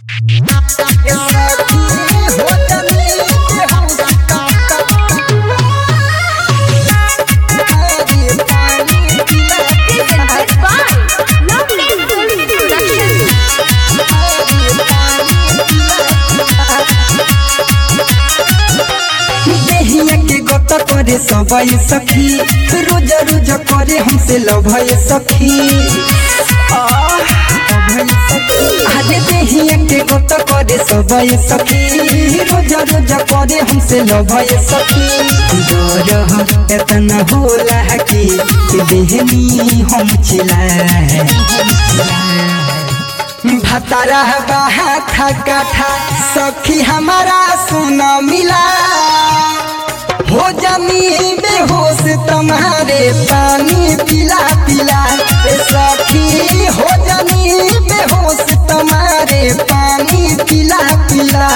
करे सबय सखी रोज रोज करे हमसे लभय सखी आजे देहिया के गत करे सबय सखी रोज रोज करे हमसे लभय सखी डर एतना होला कि देहनी हम चिल्लाए भतारा बाहा खा सखी हमारा सुना मिला हो जानी बेहोश तुम्हारे पानी पिला पिला सखी हो जानी बेहोश तुम्हारे पानी पिला पिला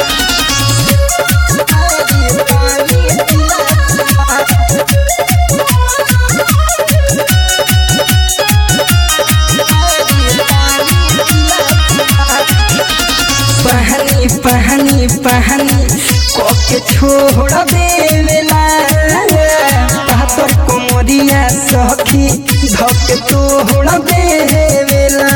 पहनी पहनी कोके छोड़ देवेला पातर कोमरिया सखी धके तोड़ देवेला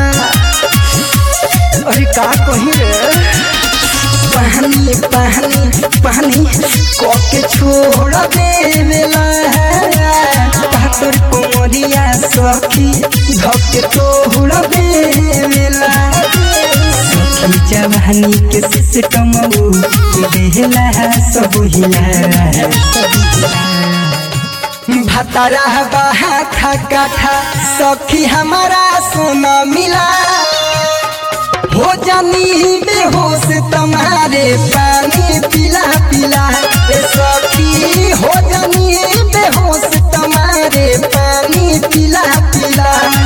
अरे का कही रे पहनी पहनी पहनी कोके छोड़ देवेला पातर कोमरिया सखी धके तोड़ देवेला जवानी के सिस्टम देहला सब हिला भतारा बाहा खा सखी हमारा सोना मिला हो जानी बेहोश तुम्हारे पानी पिला पिला सखी हो जानी बेहोश तुम्हारे पानी पिला पिला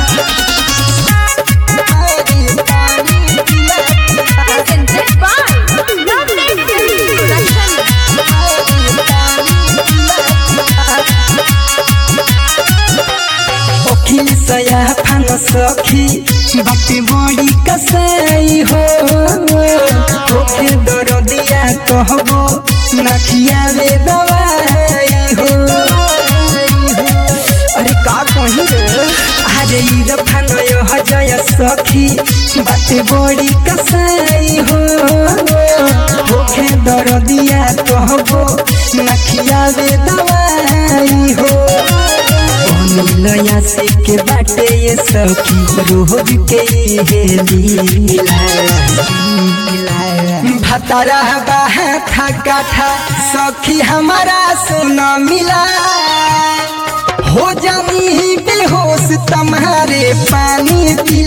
सया फान सखी बाटे बड़ी कसाई हो ओखे दर दिया कहबो नखिया रे दवाई हो अरे का कही रे अरे ई फान हजय सखी बाटे बड़ी कसाई हो ओखे दर दिया कहबो नखिया रे दवाई हो लया से के बाटे ये सखी रोज के लीला भतारा बाहा खा सखी हमारा सोना मिला हो जानी बेहोश तुम्हारे पानी पिला